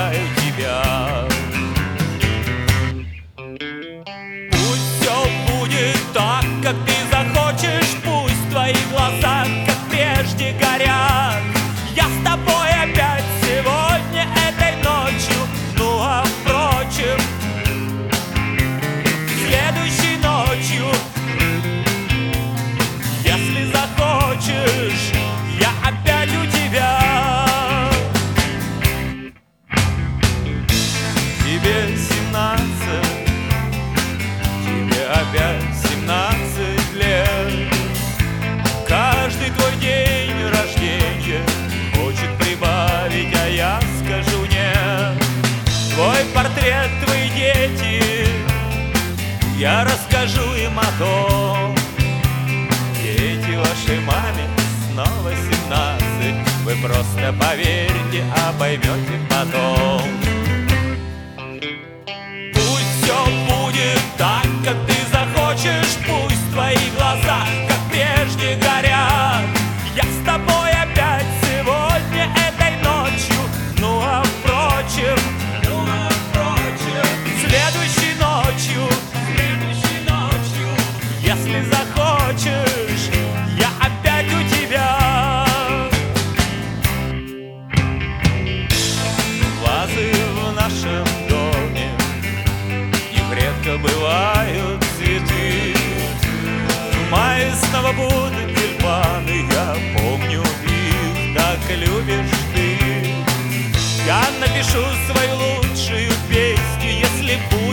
обожаю тебя. Пусть все будет так, как ты захочешь, пусть твои глаза, как прежде, горят. Я с тобой опять сегодня, этой ночью, ну а впрочем, следующей ночью, если захочешь, я опять у тебя. Тебе 17, тебе опять 17 лет. Каждый твой день рождения хочет прибавить, а я скажу нет. Твой портрет, твои дети, я расскажу им о том. Дети, вашей маме снова 17. Вы просто поверьте, а поймете потом. Пусть все будет так, как ты захочешь, пусть твои глаза, как прежде, горят. Я с тобой опять сегодня, этой ночью, ну а впрочем, следующей ночью, если захочешь, я опять у тебя. Вазы в нашем доме, их редко бывают цветы. В мае снова будут тюльпаны, я помню их, так любишь ты. Я напишу свою лучшую песню, если будет